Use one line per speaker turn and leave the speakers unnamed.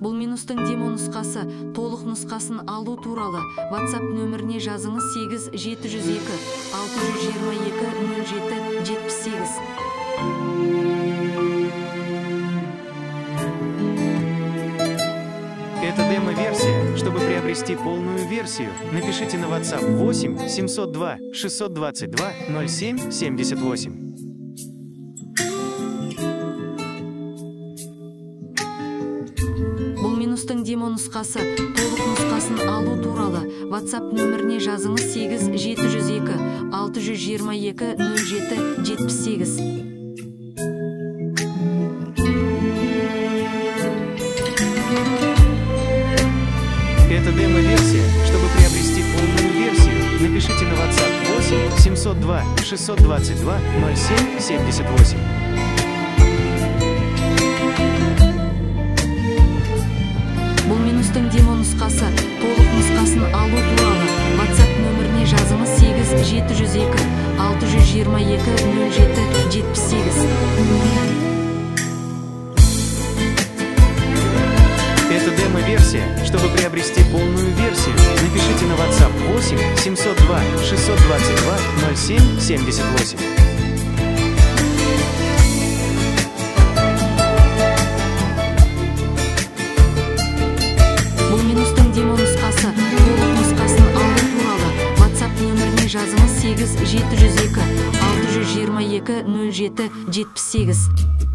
Бұл минустың демо нұсқасы. Толық нұсқасын алу туралы WhatsApp нөміріне жазыңыз 8702 622 07 78.
Это демо-версия. Чтобы приобрести полную версию, напишите на WhatsApp 8 702 622 07 78.
Бұл минустың демо нұсқасы. Толық нұсқасын алу туралы WhatsApp нөміріне жазыңыз 8702 622 07 78.
Это демо-версия. Чтобы приобрести полную версию, напишите на WhatsApp 8 702 622 07 78.
Бұл минустың демо нұсқасы. Толық нұсқасын алу туралы WhatsApp нөміріне жазыңыз 8702 622 07 78.
Это демо-версия. Чтобы приобрести полную версию, напишите на WhatsApp 8 702 622 07 78.
Бұл минустың демо нұсқасы. Толық нұсқасын алу туралы WhatsApp нөміріне жазыңыз 8702 622 07 78.